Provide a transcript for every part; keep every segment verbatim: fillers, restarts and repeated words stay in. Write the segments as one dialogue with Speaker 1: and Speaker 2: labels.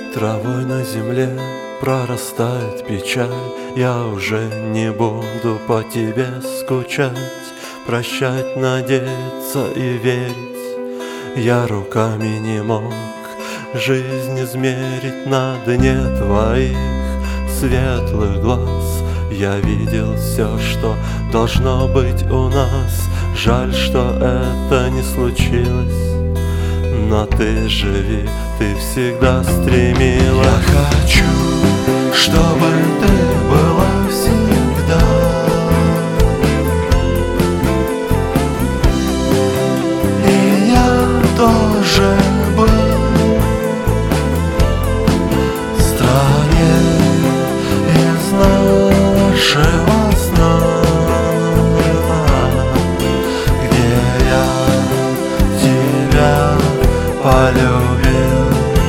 Speaker 1: Травой на земле прорастает печаль. Я уже не буду по тебе скучать, прощать, надеяться и верить. Я руками не мог жизнь измерить на дне твоих светлых глаз. Я видел все, что должно быть у нас. Жаль, что это не случилось, но ты живи, ты всегда стремилась.
Speaker 2: Я хочу, чтобы ты была всегда. И я тоже был в стране из нашего сна, где я тебя полюбил.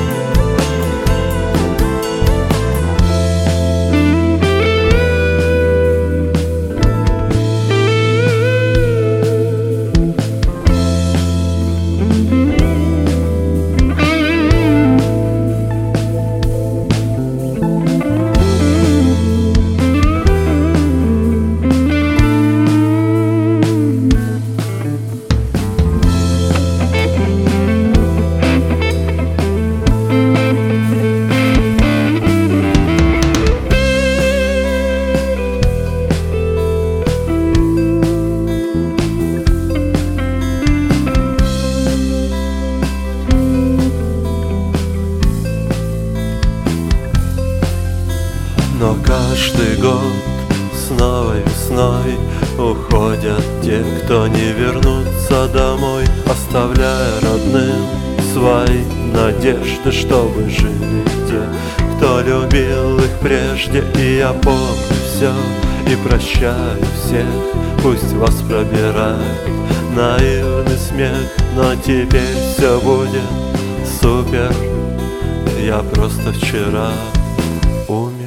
Speaker 1: Но каждый год снова весной уходят те, кто не вернутся домой, оставляя родным свои надежды, чтобы жили те, кто любил их прежде. И я помню все и прощаю всех, пусть вас пробирает наивный смех. Но теперь все будет супер, я просто вчера умер.